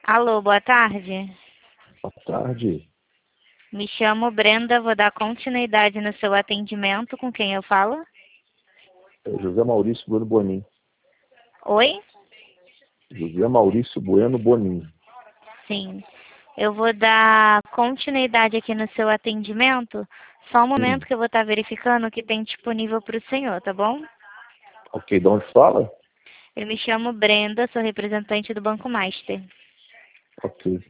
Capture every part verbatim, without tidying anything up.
Alô, boa tarde. Boa tarde. Me chamo Brenda, vou dar continuidade no seu atendimento. Com quem eu falo? É José Maurício Bueno Bonin. Oi? José Maurício Bueno Bonin. Sim. Eu vou dar continuidade aqui no seu atendimento. Só um momento Hum. que eu vou estar verificando o que tem disponível para o senhor, tá bom? Ok, de onde fala? Eu me chamo Brenda, sou representante do Banco Master. Ok.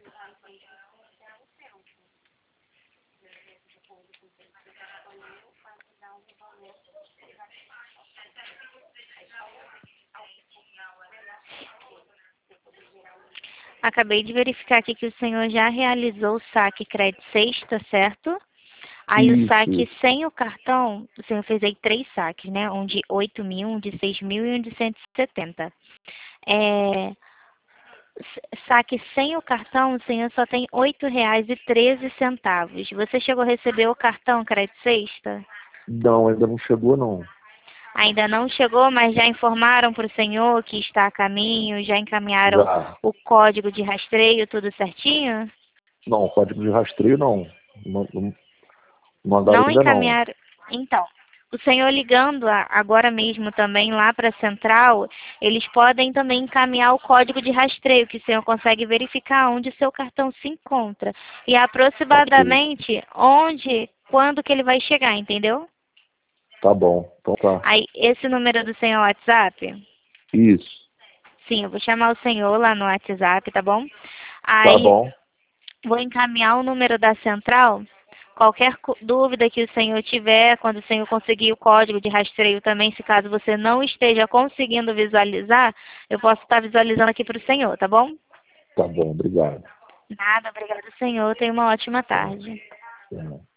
Acabei de verificar aqui que o senhor já realizou o saque crédito sexta, certo? Aí o Isso, saque isso. sem o cartão, o senhor fez aí três saques, né? Um de oito mil, um de seis mil e um de cento e setenta. É, s- saque sem o cartão, o senhor só tem oito reais e treze centavos. Você chegou a receber o cartão crédito sexta? Não, ainda não chegou, não. Ainda não chegou, mas já informaram para o senhor que está a caminho, já encaminharam Já. o código de rastreio, tudo certinho? Não, código de rastreio não. Não, não mandaram Não ainda não. encaminharam. Então, o senhor ligando a- agora mesmo também lá para a central, eles podem também encaminhar o código de rastreio, que o senhor consegue verificar onde o seu cartão se encontra. E Ok. aproximadamente onde, quando que ele vai chegar, entendeu? Tá bom. Então tá. Aí, esse número do senhor WhatsApp? Isso. Sim, eu vou chamar o senhor lá no WhatsApp, tá bom? Tá Aí, bom. vou encaminhar o número da central. Qualquer cu- dúvida que o senhor tiver, quando o senhor conseguir o código de rastreio também, se caso você não esteja conseguindo visualizar, eu posso estar visualizando aqui para o senhor, tá bom? Tá bom, obrigado. Nada, obrigada, senhor. Tenha uma ótima Tá. tarde. Tá.